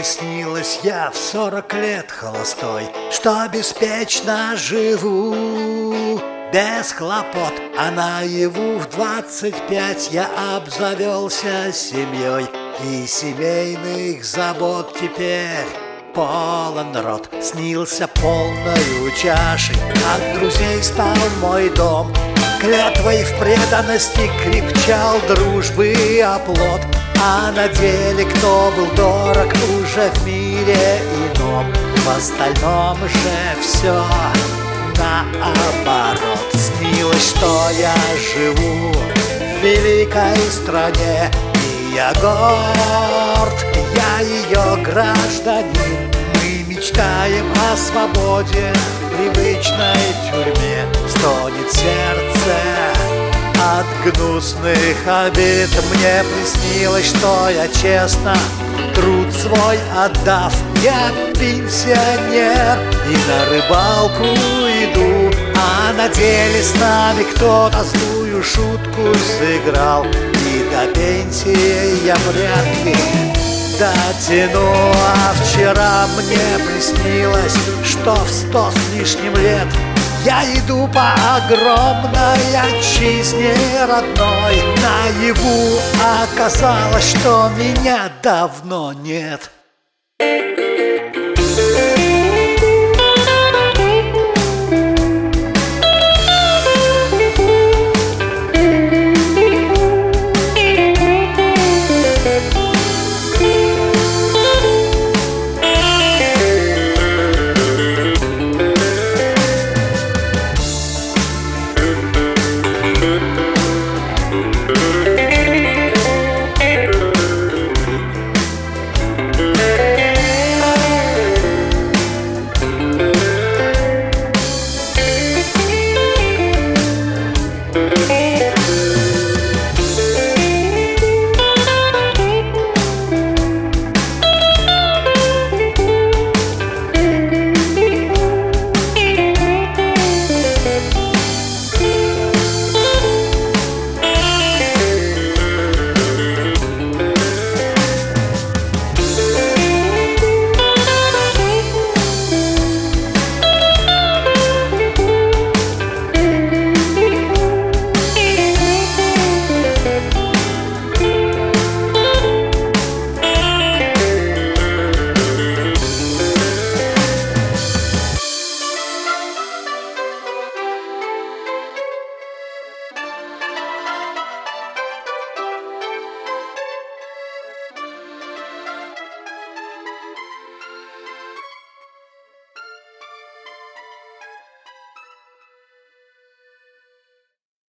приснилось, я в 40 лет холостой, что беспечно живу без хлопот, а наяву в 25 я обзавелся семьей, и семейных забот теперь полон рот. Снился полною чашей, от друзей стал мой дом, клятвой в преданности крепчал дружбы оплот. А на деле кто был дорог уже в мире ином, в остальном же все наоборот. Снилось, что я живу в великой стране, и я горд, я ее гражданин. Мы мечтаем о свободе в привычной тюрьме. Стонет сердце от гнусных обид. Мне приснилось, что я честно труд свой отдав, я пенсионер и на рыбалку иду, а на деле с нами кто-то злую шутку сыграл, и до пенсии я вряд ли дотяну. А вчера мне приснилось, что в 100 с лишним лет я иду по огромной отчизне родной. Наяву оказалось, что меня давно нет.